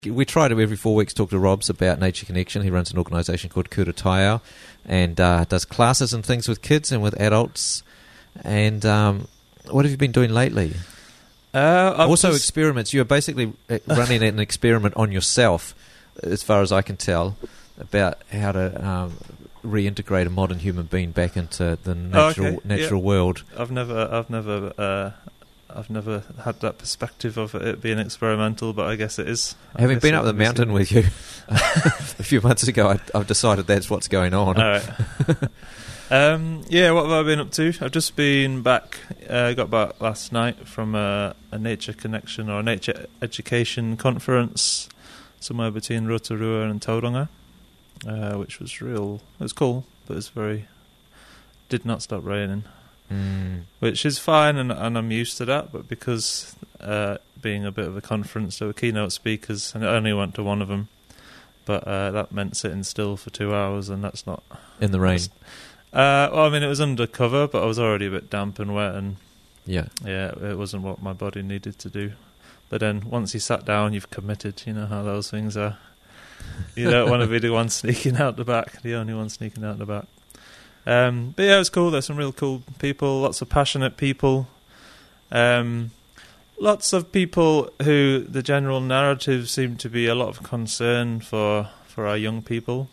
We try to every 4 weeks talk to Robs about Nature Connection. He runs an organisation called Kura Taiao and does classes and things with kids and with adults. And what have you been doing lately? Also experiments. You're basically running an experiment on yourself, as far as I can tell, about how to reintegrate a modern human being back into the natural world. I've never had that perspective of it being experimental, but I guess it is. Having been up the mountain with you a few months ago, I've decided that's what's going on. All right. What have I been up to? I've just been back. Got back last night from a Nature Connection or a Nature Education conference somewhere between Rotorua and Tauranga, which was real. It was cool, but did not stop raining. Which is fine, and I'm used to that, but because being a bit of a conference, there were keynote speakers, and I only went to one of them, but that meant sitting still for 2 hours, and that's not... In the rain? It was under cover, but I was already a bit damp and wet, and it wasn't what my body needed to do. But then, once you sat down, you've committed, you know how those things are. You don't want to be the one sneaking out the back, the only one sneaking out the back. But yeah, it was cool. There's some real cool people, lots of passionate people, lots of people who the general narrative seemed to be a lot of concern for our young people,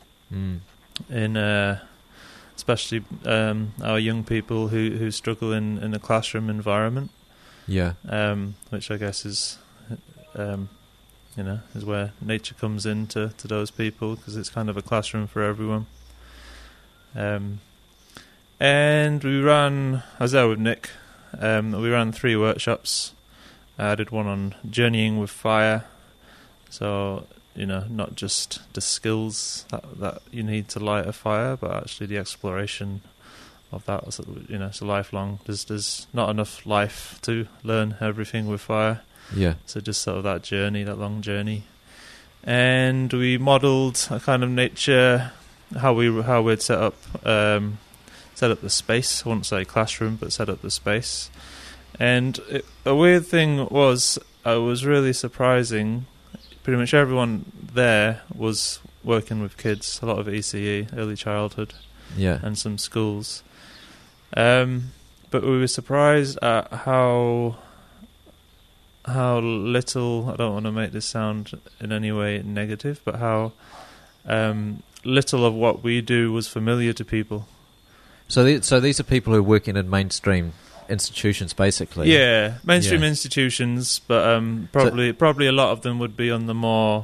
especially our young people who struggle in a classroom environment. Yeah. Which I guess is where nature comes into those people, because it's kind of a classroom for everyone. And I was there with Nick. We ran 3 workshops. I did one on journeying with fire. So, not just the skills that you need to light a fire, but actually the exploration of that. So, it's a lifelong. There's not enough life to learn everything with fire. Yeah. So just sort of that journey, that long journey. And we modelled a kind of nature, how we'd set up the space. I wouldn't say classroom, but set up the space. And a weird thing was, it was really surprising. Pretty much everyone there was working with kids, a lot of ECE, early childhood, and some schools. But we were surprised at how little, I don't want to make this sound in any way negative, but how little of what we do was familiar to people. So these are people who are working in mainstream institutions, basically. Yeah, mainstream institutions, but probably a lot of them would be on the more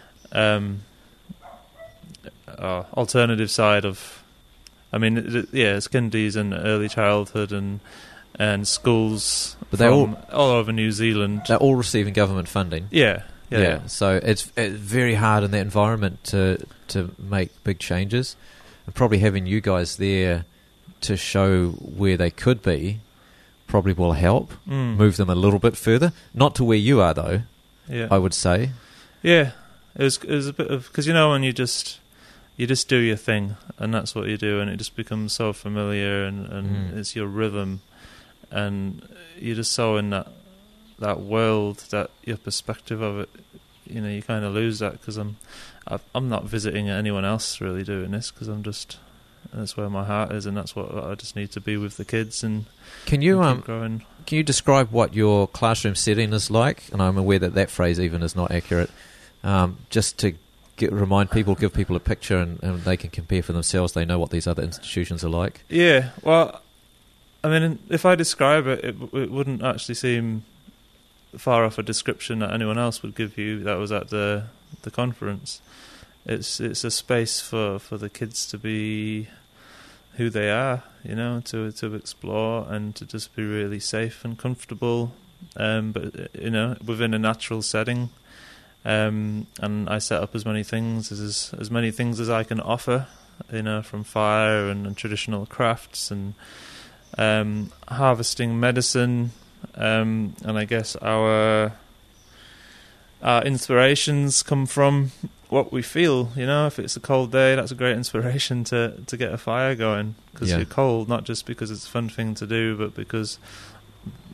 alternative side of. I mean, it's kindies and early childhood and schools, but they're all over New Zealand. They're all receiving government funding. Yeah. So it's very hard in that environment to make big changes, and probably having you guys there to show where they could be probably will help move them a little bit further. Not to where you are, though. Yeah, I would say. Yeah, it was a bit of, because when you just do your thing, and that's what you do, and it just becomes so familiar, and it's your rhythm, and you're just so in that world, that your perspective of it, you kind of lose that, because I'm not visiting anyone else really doing this, because that's where my heart is, and that's what I just need to be with the kids and keep growing. Can you describe what your classroom setting is like? And I'm aware that phrase even is not accurate. Just to remind people, give people a picture, and they can compare for themselves. They know what these other institutions are like. Yeah, well, I mean, if I describe it, it wouldn't actually seem far off a description that anyone else would give you that was at the conference. It's a space for the kids to be who they are, to explore and to just be really safe and comfortable, but within a natural setting. And I set up as many things as I can offer, from fire and traditional crafts and harvesting medicine, and I guess our inspirations come from what we feel. If it's a cold day, that's a great inspiration to get a fire going, because you're cold, not just because it's a fun thing to do, but because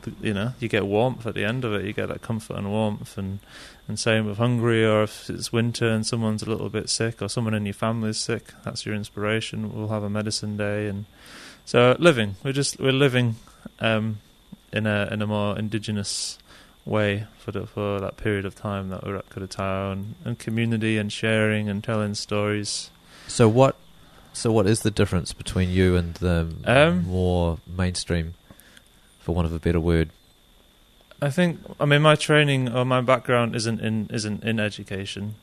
you get warmth at the end of it. You get that comfort and warmth, and same with hungry, or if it's winter and someone's a little bit sick, or someone in your family is sick, that's your inspiration. We'll have a medicine day, and so we're living in a more indigenous way for that period of time that we're at Kuta Tao, and community and sharing and telling stories. So what is the difference between you and the more mainstream, for want of a better word? I mean, my training or my background isn't in education.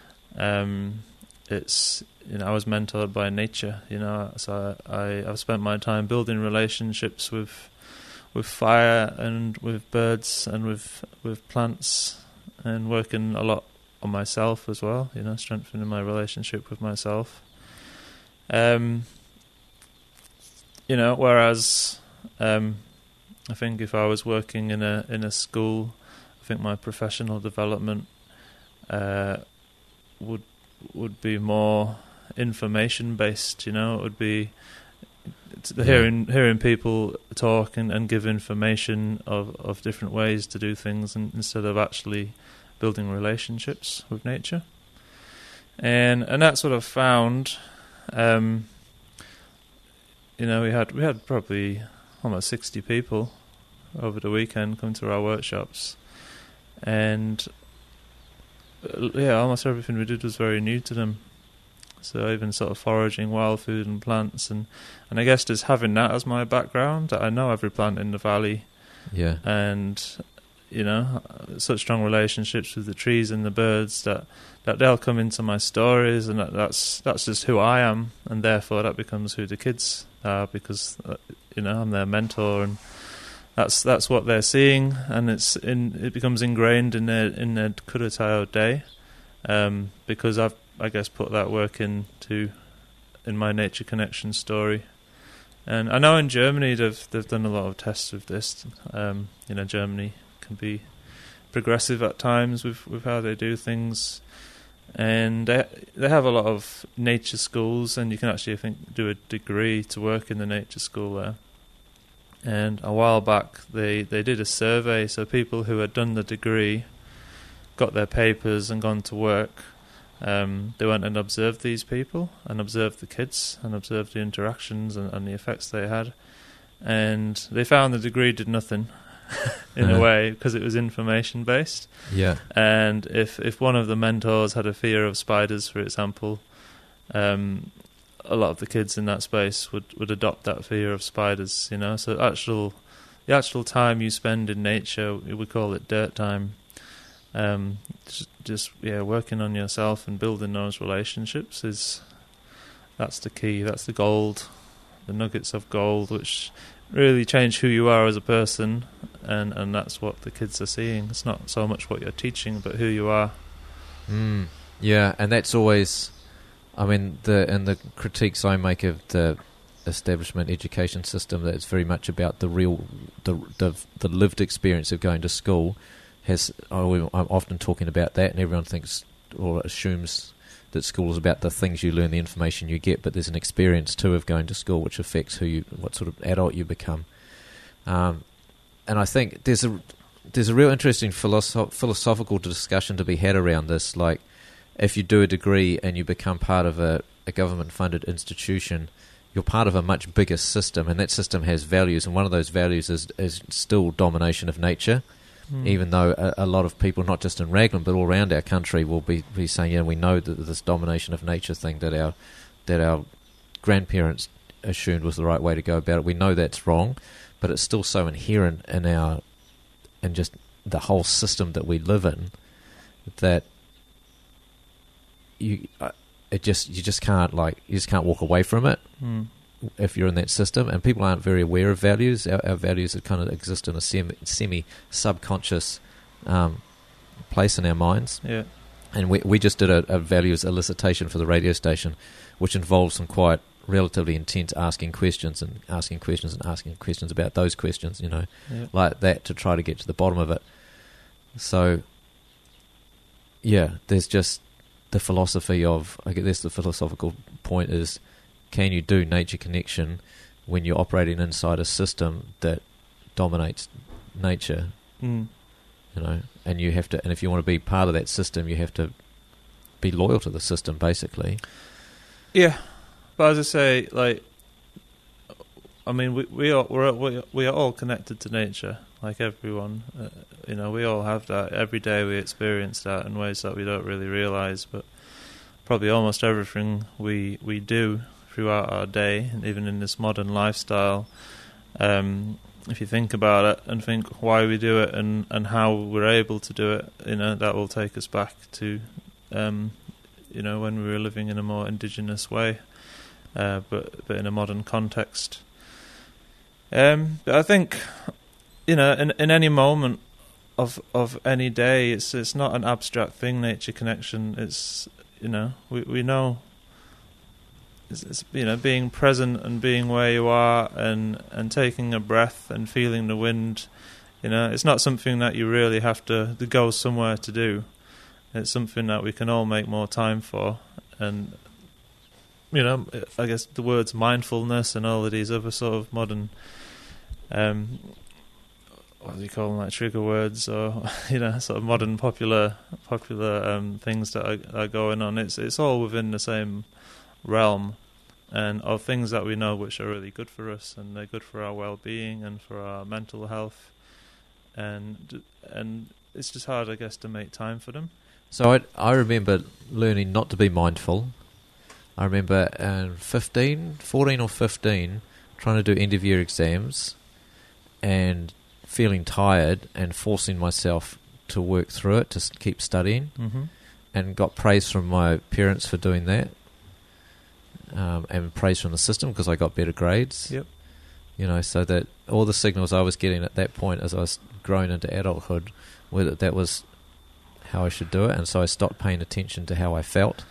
It's, I was mentored by nature, so I've spent my time building relationships with fire and with birds and with plants, and working a lot on myself as well, strengthening my relationship with myself. Whereas I think if I was working in a school, I think my professional development would be more information based. It would be hearing people talk and give information of different ways to do things, instead of actually building relationships with nature. And that's what I've found. We had probably almost 60 people over the weekend come to our workshops, and almost everything we did was very new to them. So even sort of foraging wild food and plants, and I guess just having that as my background, that I know every plant in the valley, and such strong relationships with the trees and the birds that they'll come into my stories, and that's just who I am, and therefore that becomes who the kids are, because I'm their mentor, and that's what they're seeing, and it becomes ingrained in their Kuta Tao day, because I've, I guess, put that work in my Nature Connection story. And I know in Germany they've done a lot of tests with this. Germany can be progressive at times with how they do things, and they have a lot of nature schools, and you can actually, I think, do a degree to work in the nature school there. And a while back they did a survey, so people who had done the degree, got their papers and gone to work, they went and observed these people, and observed the kids, and observed the interactions and the effects they had, and they found the degree did nothing in a way, because it was information based. Yeah. And if one of the mentors had a fear of spiders, for example, a lot of the kids in that space would adopt that fear of spiders, So the actual time you spend in nature, we call it dirt time. Just working on yourself and building those relationships that's the key. That's the gold, the nuggets of gold, which really change who you are as a person, and that's what the kids are seeing. It's not so much what you're teaching, but who you are. Yeah, and that's always, I mean, the critiques I make of the establishment education system, that it's very much about the real, the lived experience of going to school. I'm often talking about that, and everyone thinks or assumes that school is about the things you learn, the information you get, but there's an experience too of going to school which affects what sort of adult you become. And I think there's a real interesting philosophical discussion to be had around this. Like, if you do a degree and you become part of a government-funded institution, you're part of a much bigger system, and that system has values, and one of those values is still domination of nature. Even though a lot of people, not just in Raglan but all around our country, will be saying, we know that this domination of nature thing that our grandparents assumed was the right way to go about it, we know that's wrong, but it's still so inherent in just the whole system that we live in, that you just can't walk away from it. If you're in that system, and people aren't very aware of values. Our values that kind of exist in a semi-subconscious place in our minds. Yeah. And we just did a values elicitation for the radio station, which involves some quite relatively intense asking questions about those questions, like that, to try to get to the bottom of it. So, there's just the philosophy of, I guess the philosophical point is, can you do nature connection when you're operating inside a system that dominates nature, Mm. and you have to, and if you want to be part of that system, you have to be loyal to the system, basically. Yeah, but as I say, like, I mean, we are all connected to nature, like everyone. We all have that. Every day we experience that in ways that we don't really realise, but probably almost everything we do throughout our day, and even in this modern lifestyle, if you think about it and think why we do it and how we're able to do it, that will take us back to, when we were living in a more indigenous way, but in a modern context. But I think, in any moment of any day, it's not an abstract thing. Nature connection. It's we know. It's being present and being where you are and taking a breath and feeling the wind. It's not something that you really have to go somewhere to do. It's something that we can all make more time for. And I guess the words mindfulness and all of these other sort of modern, what do you call them, like trigger words, or sort of modern popular things that are going on. It's all within the same realm, and of things that we know which are really good for us, and they're good for our well-being and for our mental health, and it's just hard, I guess, to make time for them. So I remember learning not to be mindful. I remember 14 or 15, trying to do end-of-year exams and feeling tired and forcing myself to work through it, to keep studying, and got praise from my parents for doing that, and praise from the system because I got better grades. Yep. So that all the signals I was getting at that point as I was growing into adulthood were that was how I should do it, and so I stopped paying attention to how I felt,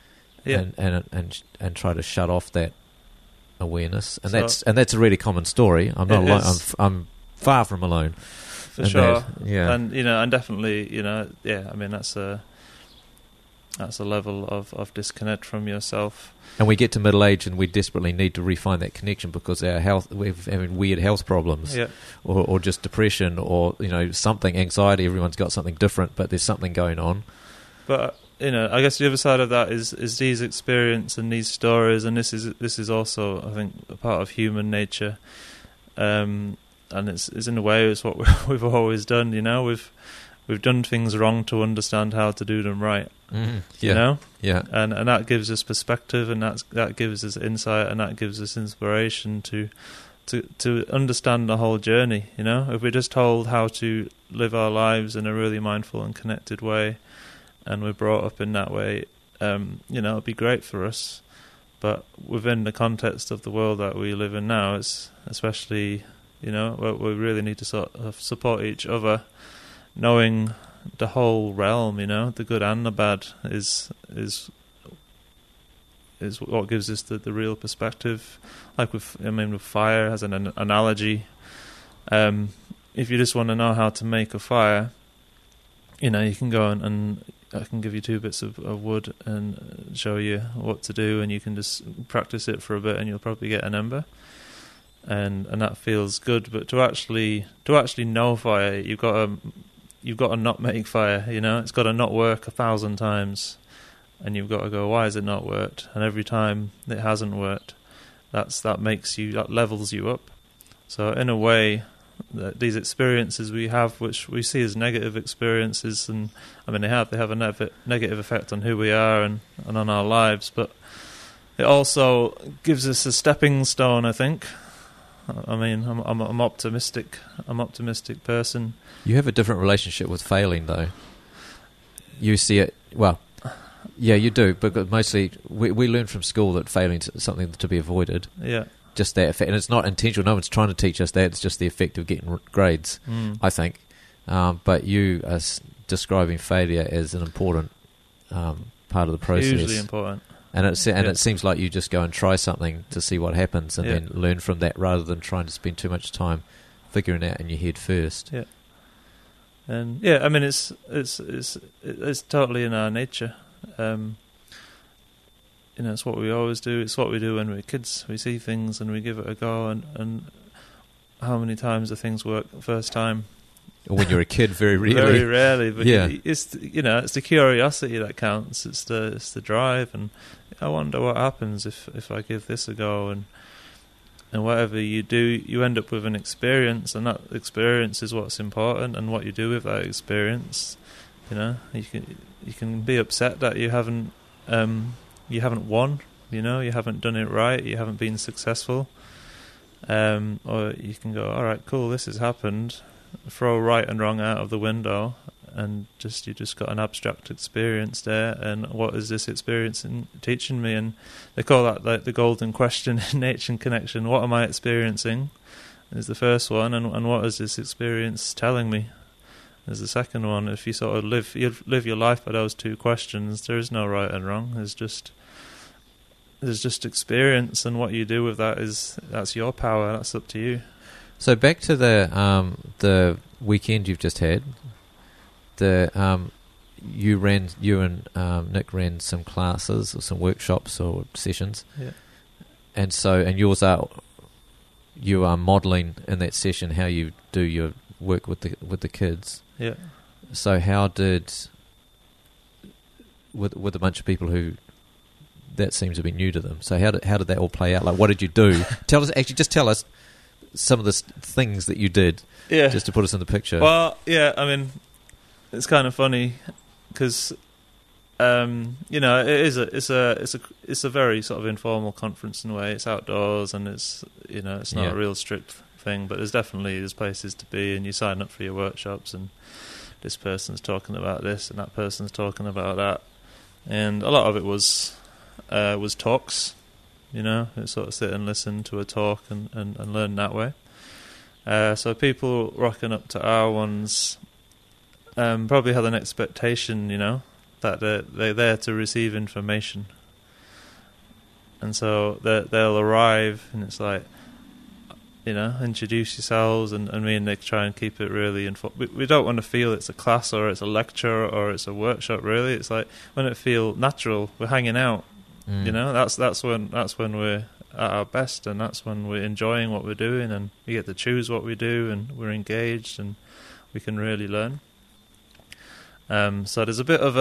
and try to shut off that awareness, and that's a really common story. I'm not alone. I'm far from alone. For sure. Yeah. And and definitely, I mean that's a level of disconnect from yourself. And we get to middle age and we desperately need to refine that connection because our health, we're having weird health problems, or just depression, or something, anxiety. Everyone's got something different, but there's something going on. But I guess the other side of that is these experiences and these stories, and this is also, I think, a part of human nature, and it's in a way it's what we've always done. We've done things wrong to understand how to do them right. Yeah. And that gives us perspective, and that gives us insight, and that gives us inspiration to understand the whole journey. If we're just told how to live our lives in a really mindful and connected way, and we're brought up in that way, it'd be great for us. But within the context of the world that we live in now, it's especially, we really need to sort of support each other, knowing the whole realm, the good and the bad is what gives us the real perspective. Like with fire as an analogy, if you just want to know how to make a fire, you can go and I can give you 2 bits of wood and show you what to do, and you can just practice it for a bit and you'll probably get an ember. And that feels good, but to actually know fire, you've got to not make fire. It's got to not work 1,000 times, and you've got to go, why has it not worked? And every time it hasn't worked, that levels you up. So in a way, these experiences we have, which we see as negative experiences, and they have a negative effect on who we are and on our lives, but it also gives us a stepping stone, I think. I'm optimistic. I'm an optimistic person. You have a different relationship with failing, though. You see it, well, yeah, you do, but mostly we learn from school that failing is something to be avoided. Yeah. Just that effect, and it's not intentional. No one's trying to teach us that. It's just the effect of getting grades, I think. But you are describing failure as an important part of the process. Hugely important. And it seems like you just go and try something to see what happens, and then learn from that, rather than trying to spend too much time figuring it out in your head first. Yeah. And it's totally in our nature. It's what we always do. It's what we do when we're kids. We see things and we give it a go, and how many times do things work the first time? When you're a kid, very rarely. Very rarely, but Yeah. it's the curiosity that counts. It's the drive, and I wonder what happens if I give this a go, and whatever you do, you end up with an experience, and that experience is what's important, and what you do with that experience. You can be upset that you haven't won. You haven't done it right. You haven't been successful. Or you can go, all right, cool, this has happened. Throw right and wrong out of the window, and you just got an abstract experience there. And what is this experience teaching me? And they call that like the golden question in Nature Connection. What am I experiencing? Is the first one, and what is this experience telling me? Is the second one. If you sort of live your life by those two questions, there is no right and wrong. There's just experience, and what you do with that's your power. That's up to you. So back to the weekend you've just had. You and Nick ran some classes or some workshops or sessions. Yeah. And you are modelling in that session how you do your work with the kids. Yeah. So how did with a bunch of people who that seems to be new to them. So how did that all play out? Like, what did you do? Tell us some of the things that you did. Yeah. Just to put us in the picture. Well, yeah. I mean, it's kind of funny because it's a very sort of informal conference in a way. It's outdoors, and it's not a real strict thing, but there's places to be, and you sign up for your workshops, and this person's talking about this and that person's talking about that, and a lot of it was talks. Sort of sit and listen to a talk and learn that way. So people rocking up to our ones probably had an expectation, that they're there to receive information. And so they'll arrive, and it's like, introduce yourselves, and me and Nick try and keep it really we don't want to feel it's a class or it's a lecture or it's a workshop, really. It's like, when it feel natural, we're hanging out. That's when we're at our best, and that's when we're enjoying what we're doing, and we get to choose what we do, and we're engaged, and we can really learn. So there's a bit of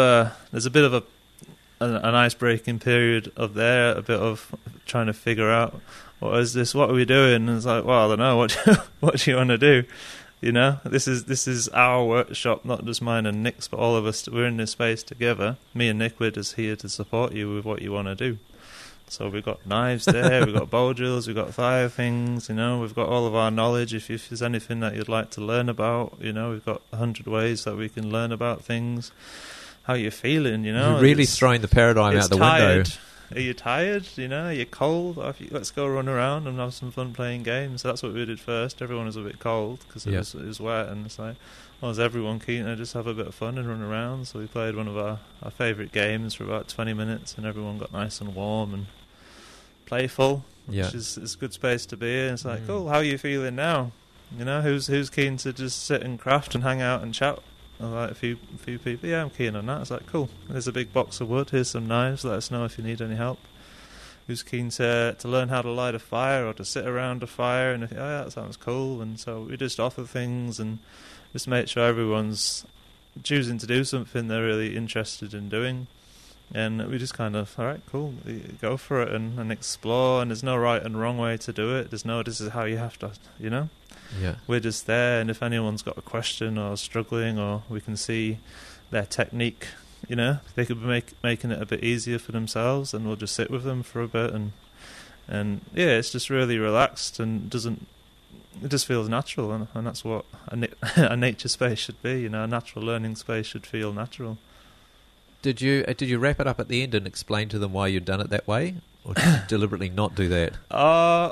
an ice-breaking period a bit of trying to figure out what are we doing, and it's like, well, I don't know, what do you want to do? This is our workshop, not just mine and Nick's, but all of us. We're in this space together. Me and Nick, we're just here to support you with what you want to do. So we've got knives there, we've got bow drills, we've got fire things, we've got all of our knowledge. If there's anything that you'd like to learn about, we've got 100 ways that we can learn about things. How are you feeling, You're really throwing the paradigm out the window. Are you tired? Are you cold? Let's go run around and have some fun playing games. So that's what we did first. Everyone was a bit cold because it was wet, and it's like, was everyone keen to just have a bit of fun and run around? So we played one of our favourite games for about 20 minutes, and everyone got nice and warm and playful, which is a good space to be in. It's like, cool, how are you feeling now? Who's keen to just sit and craft and hang out and chat? Like a few people, I'm keen on that. It's like, cool, there's a big box of wood, here's some knives, let us know if you need any help. Who's keen to learn how to light a fire or to sit around a fire? And that sounds cool. And so we just offer things and just make sure everyone's choosing to do something they're really interested in doing. And we just kind of, all right, cool, go for it and explore. And there's no right and wrong way to do it. There's no, this is how you have to, Yeah. We're just there, and if anyone's got a question or struggling, or we can see their technique, they could be making it a bit easier for themselves, and we'll just sit with them for a bit, and it's just really relaxed, and it just feels natural, and that's what a nature space should be. A natural learning space should feel natural. Did you wrap it up at the end and explain to them why you'd done it that way, or did you deliberately not do that?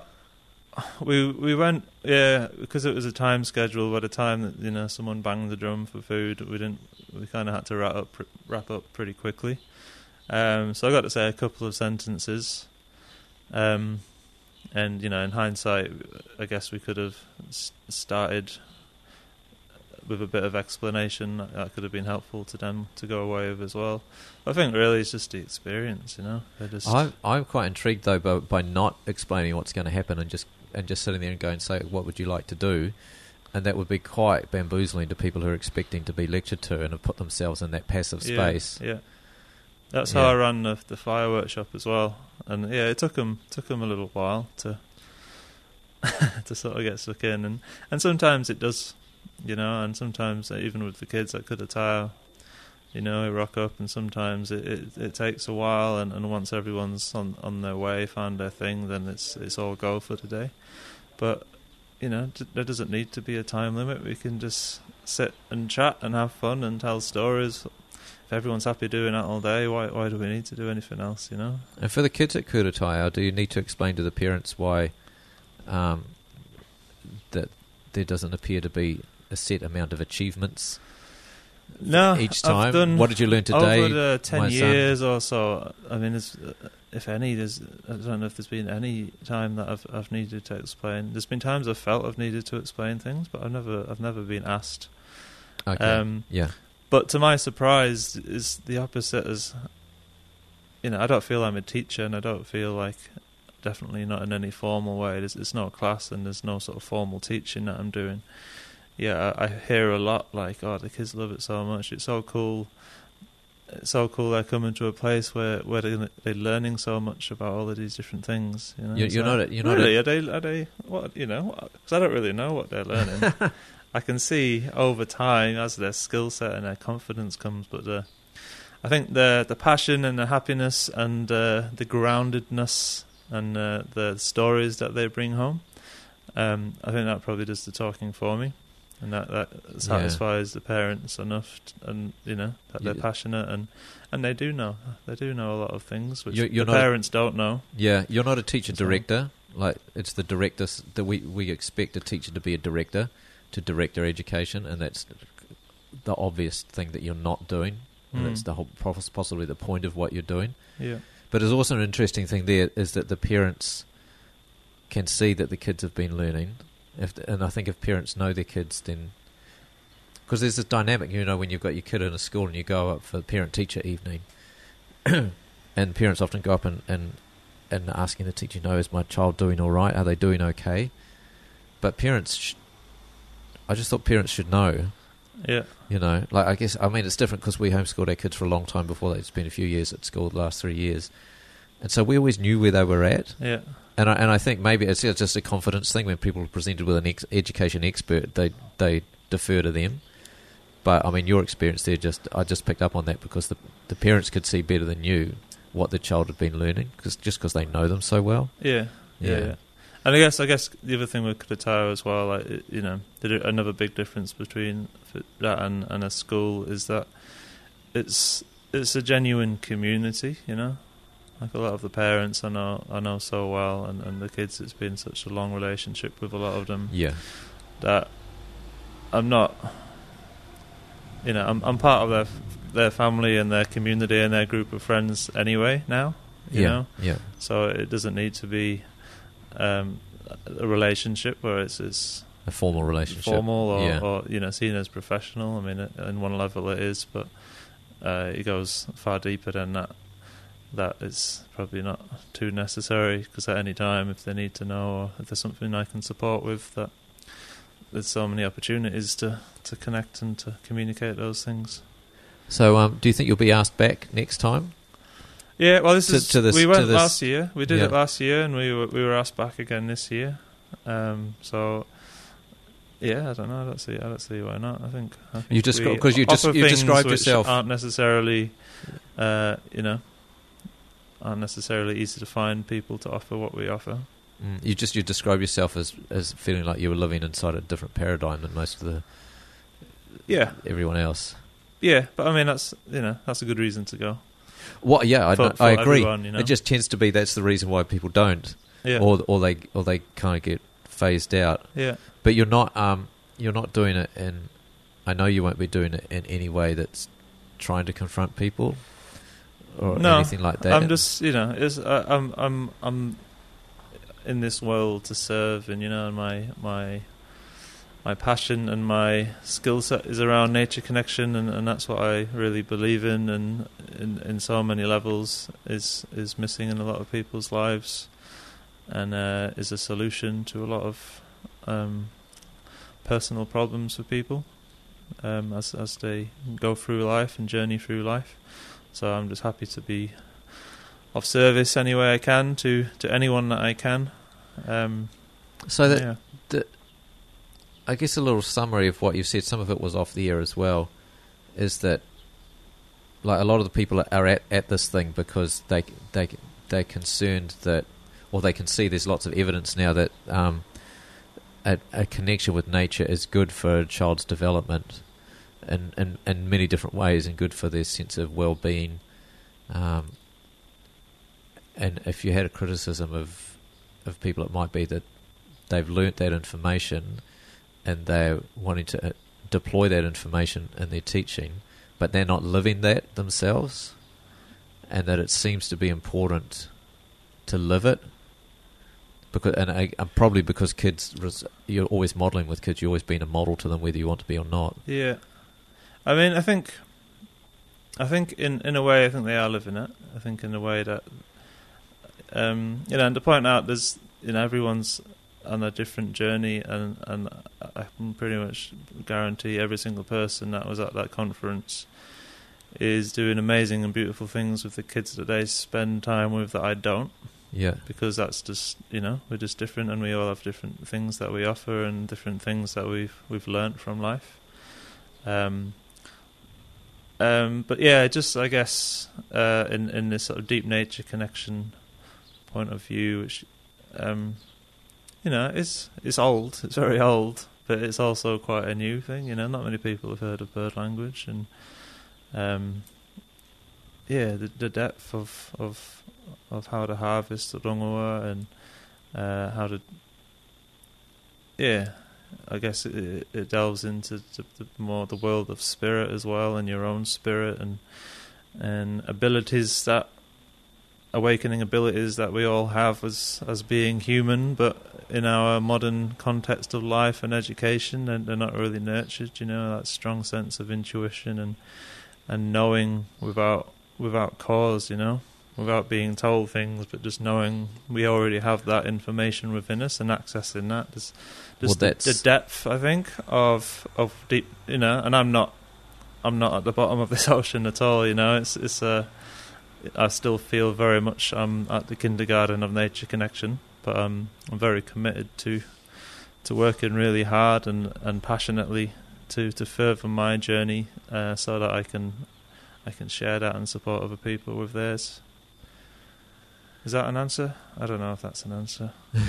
We went, because it was a time schedule. By the time that someone banged the drum for food, we kind of had to wrap up pretty quickly. So I got to say a couple of sentences, and in hindsight, I guess we could have started with a bit of explanation that could have been helpful to them to go away with as well. I think really it's just the experience, I'm quite intrigued though by not explaining what's going to happen and just sitting there and going, so what would you like to do? And that would be quite bamboozling to people who are expecting to be lectured to and have put themselves in that passive space. Yeah. That's how I ran the fire workshop as well. And it took them a little while to to sort of get stuck in. And sometimes it does, and sometimes even with the kids at Kudatao, we rock up, and sometimes it takes a while, and once everyone's on their way, found their thing, then it's all go for today. But there doesn't need to be a time limit. We can just sit and chat and have fun and tell stories. If everyone's happy doing that all day, why do we need to do anything else? And for the kids at Kurataya, do you need to explain to the parents why that there doesn't appear to be a set amount of achievements? No, each time. What did you learn today? Over the 10 years or so, I mean, if any, I don't know if there's been any time that I've needed to explain. There's been times I've felt I've needed to explain things, but I've never been asked. Okay. Yeah. But to my surprise, is the opposite. As I don't feel I'm a teacher, and I don't feel like, definitely not in any formal way. It's not a class, and there's no sort of formal teaching that I'm doing. Yeah, I hear a lot like, "Oh, the kids love it so much. It's so cool. It's so cool they're coming to a place where they're learning so much about all of these different things." You're not really. Are they what? Because I don't really know what they're learning. I can see over time as their skill set and their confidence comes, but I think the passion and the happiness and the groundedness and the stories that they bring home, I think that probably does the talking for me. And that satisfies the parents enough, and that they're passionate, and they do know a lot of things which the parents don't know. Yeah, you're not a teacher director. Like, it's the director that we expect a teacher to be a director, to direct their education, and that's the obvious thing that you're not doing. And that's the whole possibly the point of what you're doing. Yeah. But there's also an interesting thing there is that the parents can see that the kids have been learning. And I think if parents know their kids, then... Because there's this dynamic, when you've got your kid in a school and you go up for parent-teacher evening, and parents often go up and asking the teacher, is my child doing all right? Are they doing okay? But parents... I just thought parents should know. Yeah. I guess, it's different because we homeschooled our kids for a long time before they'd spent a few years at school, the last 3 years. And so we always knew where they were at. Yeah. And I think maybe it's just a confidence thing. When people are presented with an education expert, they defer to them. But your experience there, I just picked up on that because the parents could see better than you what the child had been learning, because they know them so well. Yeah. And I guess the other thing with Kuratao as well, another big difference between that and a school is that it's a genuine community. Like a lot of the parents I know so well, and the kids, it's been such a long relationship with a lot of them. Yeah. That I'm not, I'm part of their family and their community and their group of friends anyway now. You know? Yeah. So it doesn't need to be a relationship where it's a formal relationship, or seen as professional. In one level it is, but it goes far deeper than that. That is probably not too necessary, because at any time, if they need to know, or if there's something I can support with, that there's so many opportunities to connect and to communicate those things. So, do you think you'll be asked back next time? Yeah, well, we went last year. We did it last year, and we were asked back again this year. So, yeah, I don't know. I don't see why not. I think you described yourself aren't necessarily, aren't necessarily easy to find people to offer what we offer. You describe yourself as feeling like you were living inside a different paradigm than most of everyone else. Yeah, but that's that's a good reason to go. Well, yeah, I agree. Everyone, It just tends to be that's the reason why people don't, or they kind of get phased out. Yeah, but you're not doing it, and I know you won't be doing it in any way that's trying to confront people or anything like that. I'm just I'm in this world to serve, and my passion and my skill set is around nature connection, and that's what I really believe in, and in so many levels is missing in a lot of people's lives, and is a solution to a lot of personal problems for people as they go through life and journey through life. So I'm just happy to be of service any way I can to anyone that I can. I guess a little summary of what you've said, some of it was off the air as well, is that like a lot of the people are at this thing because they're concerned that, or they can see there's lots of evidence now that a connection with nature is good for a child's development in many different ways, and good for their sense of well-being. And if you had a criticism of people, it might be that they've learnt that information and they're wanting to deploy that information in their teaching, but they're not living that themselves, and that it seems to be important to live it. Probably because kids, you're always modelling with kids, you're always being a model to them whether you want to be or not. Yeah. I mean, I think in a way, I think they are living it. I think in a way that, and to point out, there's, everyone's on a different journey, and I can pretty much guarantee every single person that was at that conference is doing amazing and beautiful things with the kids that they spend time with that I don't. Yeah. Because that's just, we're just different, and we all have different things that we offer and different things that we've learnt from life. But yeah, just I guess in this sort of deep nature connection point of view, which it's old, it's very old, but it's also quite a new thing. Not many people have heard of bird language, and the depth of how to harvest the rongoa, and how to I guess it delves into more the world of spirit as well, and your own spirit, and abilities, that awakening abilities that we all have as being human, but in our modern context of life and education, and they're not really nurtured. That strong sense of intuition and knowing without cause, without being told things, but just knowing we already have that information within us and accessing that. The depth, I think, of deep, and I'm not at the bottom of this ocean at all. I still feel very much I'm at the kindergarten of nature connection, but I'm very committed to working really hard and passionately to further my journey, so that I can share that and support other people with theirs. Is that an answer? I don't know if that's an answer.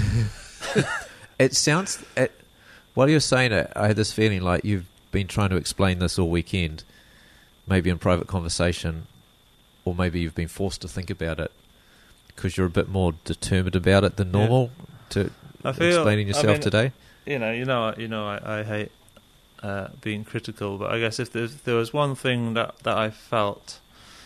It sounds... while you're saying it, I had this feeling like you've been trying to explain this all weekend, maybe in private conversation, or maybe you've been forced to think about it because you're a bit more determined about it than normal to explaining yourself today. I hate being critical, but I guess if there was one thing that I felt,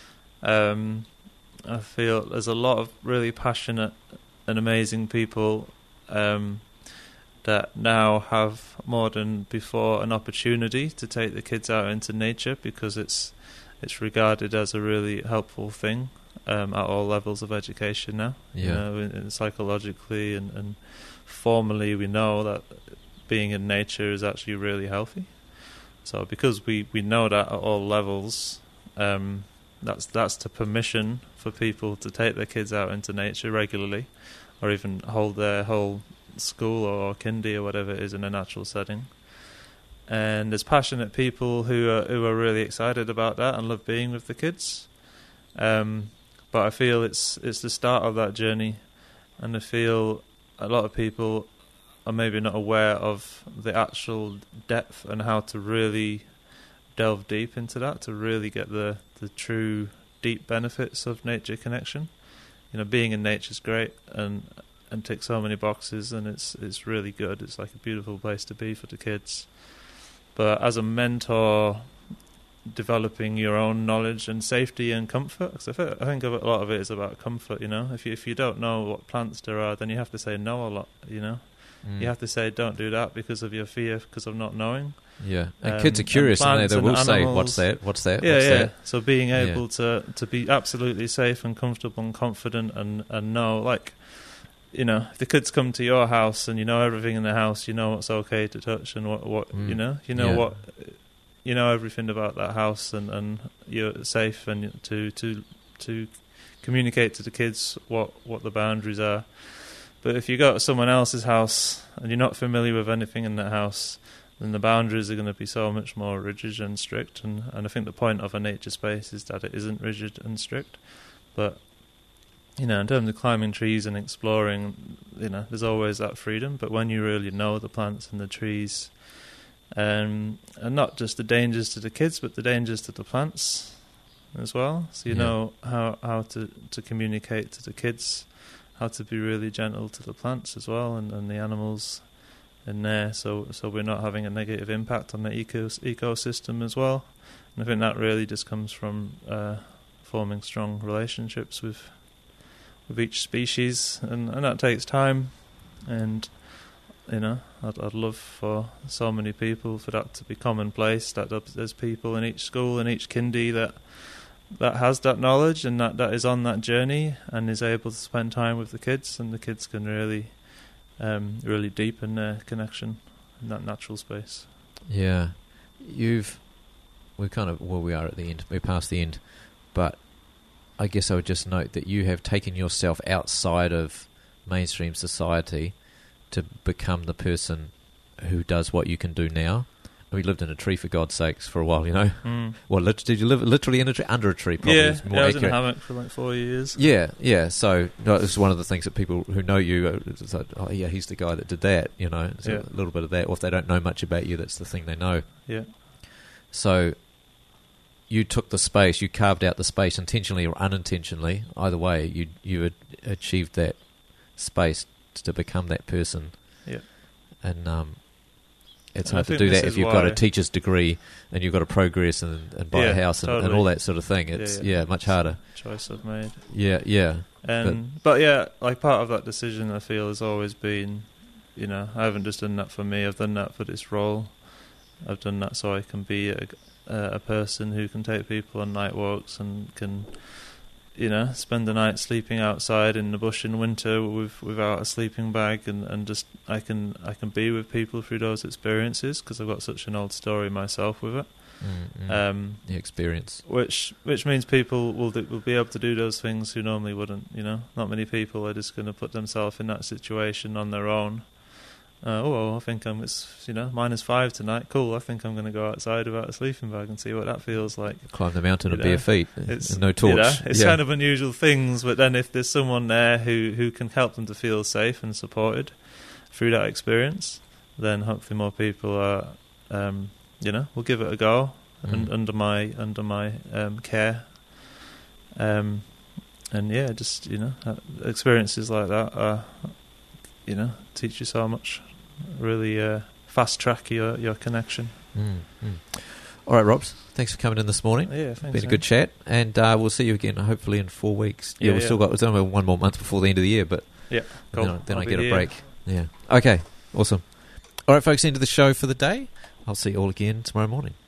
I feel there's a lot of really passionate and amazing people that now have more than before an opportunity to take the kids out into nature, because it's regarded as a really helpful thing at all levels of education now. And psychologically and formally, we know that being in nature is actually really healthy. So because we know that at all levels, that's the permission for people to take their kids out into nature regularly, or even hold their whole school or kindy or whatever it is in a natural setting. And there's passionate people who are really excited about that and love being with the kids. But I feel it's the start of that journey, and I feel a lot of people are maybe not aware of the actual depth and how to really delve deep into that, to really get the true deep benefits of nature connection. Being in nature is great and ticks so many boxes, and it's really good. It's like a beautiful place to be for the kids. But as a mentor, developing your own knowledge and safety and comfort, because I think a lot of it is about comfort. If you don't know what plants there are, then you have to say no a lot. You have to say don't do that because of your fear, because of not knowing. Yeah, and kids are curious, and they will say, "What's that? What's that? Yeah, what's that?" So being able to be absolutely safe and comfortable and confident and know, like, if the kids come to your house and you know everything in the house, you know what's okay to touch and what what everything about that house, and you're safe, and to communicate to the kids what the boundaries are. But if you go to someone else's house and you're not familiar with anything in that house, then the boundaries are going to be so much more rigid and strict. And I think the point of a nature space is that it isn't rigid and strict. But in terms of climbing trees and exploring, there's always that freedom. But when you really know the plants and the trees, and not just the dangers to the kids, but the dangers to the plants as well. So you know how to communicate to the kids, how to be really gentle to the plants as well, and the animals in there. So we're not having a negative impact on the ecosystem as well. And I think that really just comes from forming strong relationships with each species, and that takes time. And I'd love for so many people for that to be commonplace, that there's people in each school and each kindy that has that knowledge and that is on that journey and is able to spend time with the kids, and the kids can really really deepen their connection in that natural space. Yeah. We are at the end. We're past the end. But I guess I would just note that you have taken yourself outside of mainstream society to become the person who does what you can do now. We lived in a tree, for God's sakes, for a while, Well, did you live literally in a tree? Under a tree, probably. Yeah, I was in a hammock for like 4 years. Yeah. So it's one of the things that people who know you, it's like, oh yeah, he's the guy that did that, So a little bit of that. Or if they don't know much about you, that's the thing they know. Yeah. So you took the space, you carved out the space intentionally or unintentionally. Either way, you achieved that space to become that person. Yeah. And it's hard to do that if you've got a teacher's degree and you've got to progress and buy a house and all that sort of thing. It's much harder. Choice I've made. Yeah. But like part of that decision, I feel, has always been, I haven't just done that for me. I've done that for this role. I've done that so I can be a person who can take people on night walks and can, spend the night sleeping outside in the bush in winter without a sleeping bag, and just I can be with people through those experiences because I've got such an old story myself with it. The experience, which means people will be able to do those things who normally wouldn't. Not many people are just going to put themselves in that situation on their own. I think it's -5 tonight. Cool. I think I'm going to go outside without a sleeping bag and see what that feels like. Climb the mountain with bare feet, and no torch. It's kind of unusual things, but then if there's someone there who can help them to feel safe and supported through that experience, then hopefully more people are, will give it a go under my care. Experiences like that are, teach you so much. Really fast track your connection. All right, Robs, thanks for coming in this morning. Yeah, thanks. Been a good chat, and we'll see you again hopefully in 4 weeks. We've still got only 1 more month before the end of the year, but cool. then I get a break. Yeah. Okay. Awesome. All right, folks, end of the show for the day. I'll see you all again tomorrow morning.